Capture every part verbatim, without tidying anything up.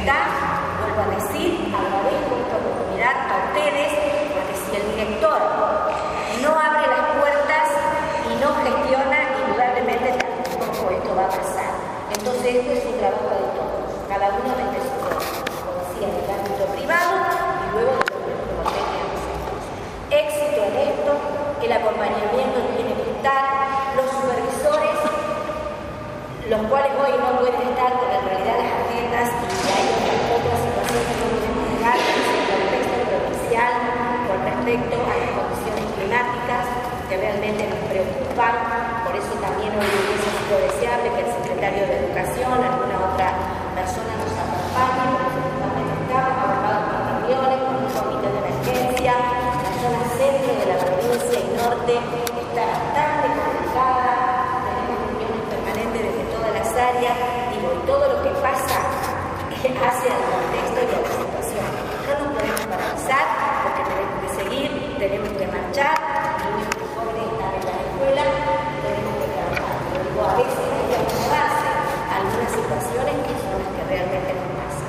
está, vuelvo a decir, agradezco esta oportunidad a ustedes, porque si el director no abre las puertas y no gestiona, indudablemente tampoco esto va a pasar. Entonces esto es un trabajo de todos, cada uno desde su rol, como decía, en el ámbito privado y luego de lo que nos compete a nosotros. Éxito en esto, el acompañamiento tiene que estar, los supervisores, los cuales hoy no pueden estar porque en realidad las agendas y hay otras, otras situaciones que no podemos negar en el contexto provincial con respecto a las condiciones climáticas que realmente nos preocupan. Por eso también hoy hubiese sido deseable que el secretario de Educación, alguna otra persona nos acompañe, porque efectivamente estamos abordados con reuniones, con un comité de emergencia, la zona centro de la provincia y norte está bastante complicada, tenemos reuniones permanentes desde todas las áreas, digo, y todo lo que pasa hacia el contexto y a la situación. No nos podemos paralizar porque tenemos que seguir, tenemos que marchar, y nuestros jóvenes están en la escuela y tenemos que trabajar. Pero digo, a veces hay que acomodarse a algunas situaciones que son las que realmente nos pasan.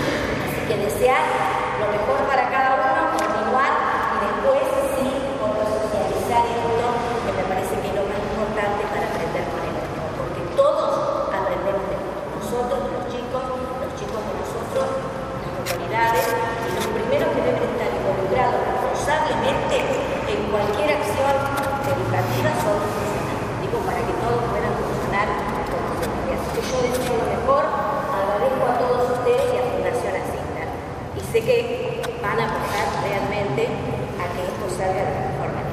Así que desear lo mejor para cada uno, continuar y después sí socializar esto, que me parece que es lo más importante para aprender con el otro, porque todos aprendemos de nosotros, los chicos, los chicos de nosotros, las autoridades, y los primeros que deben estar involucrados responsablemente en cualquier acción educativa son los funcionarios, digo, para que todos puedan funcionar como se debe. Así que yo deseo lo mejor, agradezco a todos ustedes y a Fundación Asigna, y sé que van a apoyar realmente a que esto salga de la mejor manera.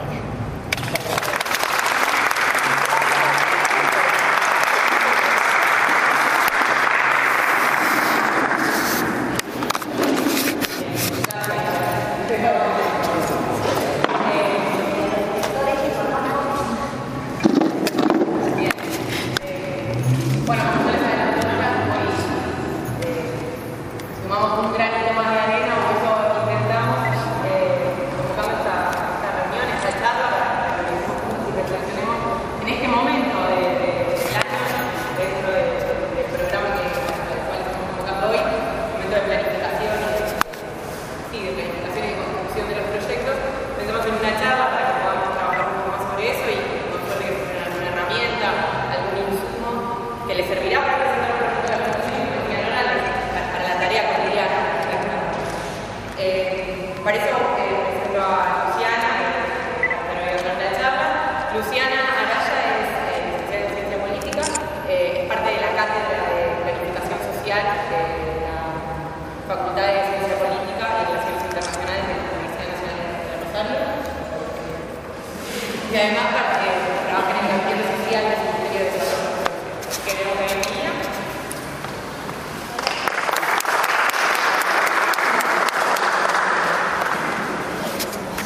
Y además,